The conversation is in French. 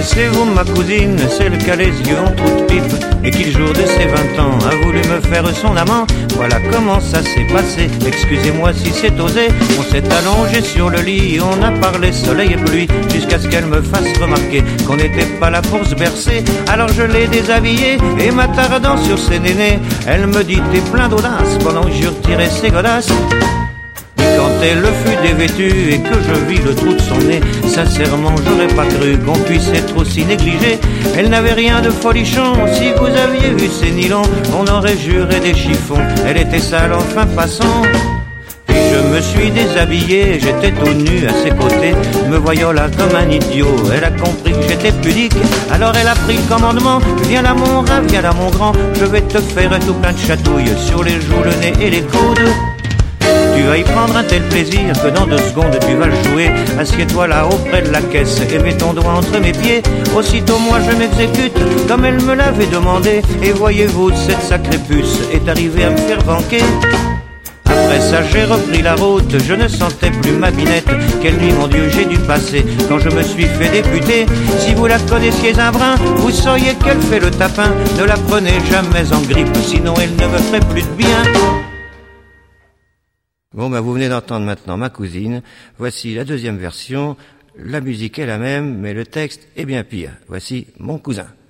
Connaissez-vous ma cousine, celle qui a les yeux en trou de pipe et qui le jour de ses 20 ans a voulu me faire son amant? Voilà comment ça s'est passé, excusez-moi si c'est osé. On s'est allongé sur le lit, on a parlé soleil et pluie, jusqu'à ce qu'elle me fasse remarquer qu'on n'était pas là pour se bercer. Alors je l'ai déshabillée et m'attardant sur ses nénés, elle me dit t'es plein d'audace pendant que je retirais ses godasses. Quand elle fut dévêtue et que je vis le trou de son nez, sincèrement j'aurais pas cru qu'on puisse être aussi négligé. Elle n'avait rien de folichon, si vous aviez vu ses nylons, on aurait juré des chiffons. Elle était sale enfin passant. Puis je me suis déshabillé, j'étais tout nu à ses côtés, me voyant là comme un idiot. Elle a compris que j'étais pudique, alors elle a pris le commandement. Viens là mon rat, viens là mon grand, je vais te faire tout plein de chatouilles sur les joues, le nez et les coudes. Tu vas y prendre un tel plaisir que dans 2 secondes tu vas le jouer. Assieds-toi là auprès de la caisse et mets ton doigt entre mes pieds. Aussitôt moi je m'exécute comme elle me l'avait demandé. Et voyez-vous, cette sacrée puce est arrivée à me faire banquer. Après ça j'ai repris la route, je ne sentais plus ma binette. Quelle nuit mon Dieu j'ai dû passer quand je me suis fait députer. Si vous la connaissiez un brin, vous sauriez qu'elle fait le tapin. Ne la prenez jamais en grippe, sinon elle ne me ferait plus de bien. Bon, vous venez d'entendre maintenant ma cousine. Voici la 2e version. La musique est la même, mais le texte est bien pire. Voici mon cousin.